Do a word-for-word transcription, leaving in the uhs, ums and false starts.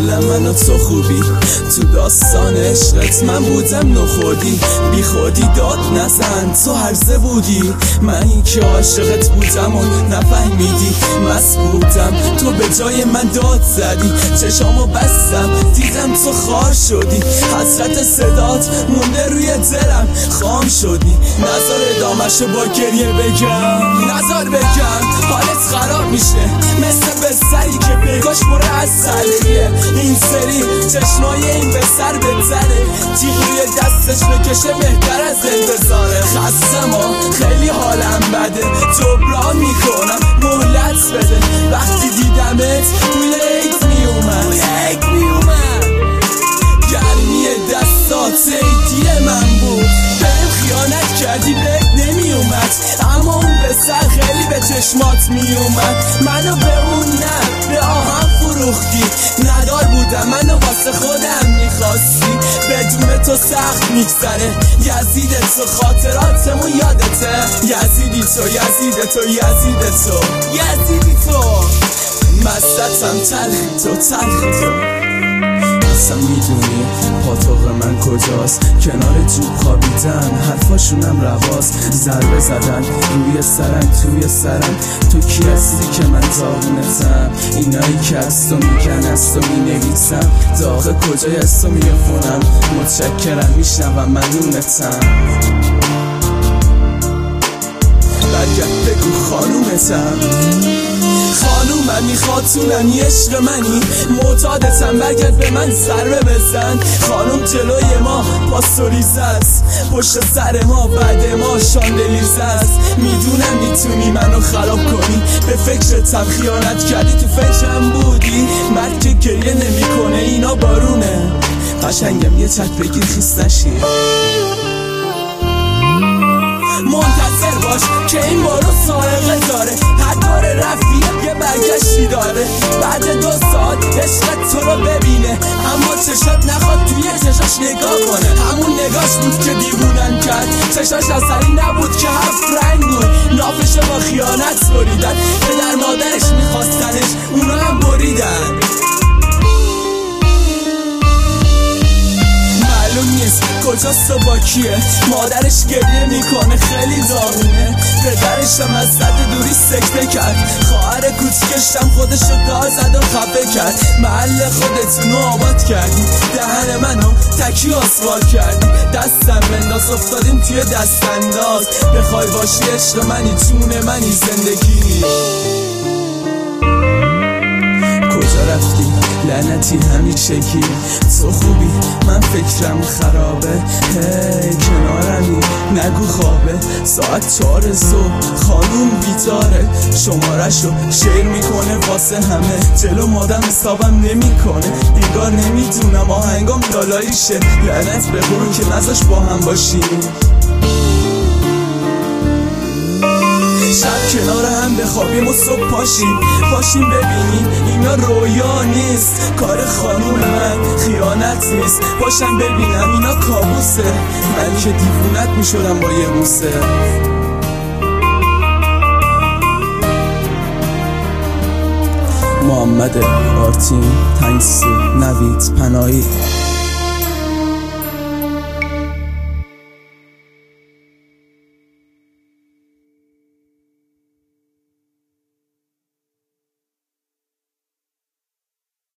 کلا من و تو خوبی، تو داستان عشقت من بودم نخودی، بی خودی داد نزن تو هرزه بودی، من این که عاشقت بودم و نفهمیدی، مست بودم تو به جای من داد زدی، چشامو بستم دیدم تو خار شدی، حسرت صدات مونده روی دلم خام شدی، نظر ادامه‌شو با گریه بگم، نظر بگم حالت خراب میشه مثل بستری که پیکاش پر از سلیه، این سری چشمای این به سر بزنه، تیغ روی دستش بکشه بهتر از انتظاره، خستم و خیلی حالم بده، جبران میکنم مهلت بده، وقتی دیدمت توی عید میومد عید میومد گرمی دستات عیدی من بود، بهم خیانت کردی بهت نمیومد، اما اون به سر خیلی به چشمات میومد، منو به اون نه به آهم فروختی، ندار بودم منو واسه خودم میخواستی، بدون تو سخت میگذره یزید تو، خاطراتمون یادته، یزیدی تو یزید تو یزید تو یزیدی تو، مستتم تلخی تو تلخی تو، اصلا میدونی پاتوق من کجاست، کنار جوب خوابیدن حرفاشونم رواست، ضربه زدن روی سرم توی سرم، تو کی هستی که من داغونتم، اینایی که از تو میگن از تو مینویسم، داغ کجای از تو میخونم، متشکرم میشنوم ممنونتم، برگرد بگو خانومتم، خانوممی خاتونمی عشق منی، معتادتم برگرد به من ضربه بزن، خانوم جلوی ما پاستوریزه است، پشت سر ما بعد ما شاندلیزه است، میدونم میتونی منو خراب کنی، به فکرتم خیانت کردی تو فکرم بودی، مرد که گریه نمیکنه اینا بارونه، قشنگم یه چک بگیر خیس نشی، منتظر باش که این بارو سارقه داره، هر بار رفتی یه برگشتی داره، بعد دو ساعت عشقت تو رو ببینه، اما چشات نخواد توی چشاش نگاه کنه، همون نگاش بود که دیوونن کرد، چشاش اثری نبود که هفت رنگ بود، نافشو با خیانت بریدن، پدر مادرش میخواستنش اونا هم بریدن، معلوم نیست کجاست و با کیه، مادرش گریه میکنه خیلی داغونه، پدرشم از صد دوری سکته کرد، خواهر کوچکشم خودشو دار زد و خفه کرد، محل خودتونو آباد کردی، دهن منو تکی آسوال کردی، دستم بنداز افتادیم توی دست انداز، بخوای باشی عشق منی جون منی زندگی، کجا رفتی لعنتی همیشگی، تو خوبی من فکرم خرابه، هی کنارمی نگو خوابه، ساعت چهار صبح خانوم بیداره، شمارشو شیر میکنه واسه همه، جلو مادم حسابم نمیکنه، انگار نمیدونم آهنگام لالاییشه، لعنت به برو که نذاش با هم باشیم، شب کنار هم بخوابیم و صبح پاشیم، پاشیم ببینیم اینا رویا نیست، کار خانوم من خیانت نیست، پاشم ببینم اینا کابوسه، من که دیوونت میشدم با یه بوسه. محمد آرتین، تنگسی، نوید پناهی.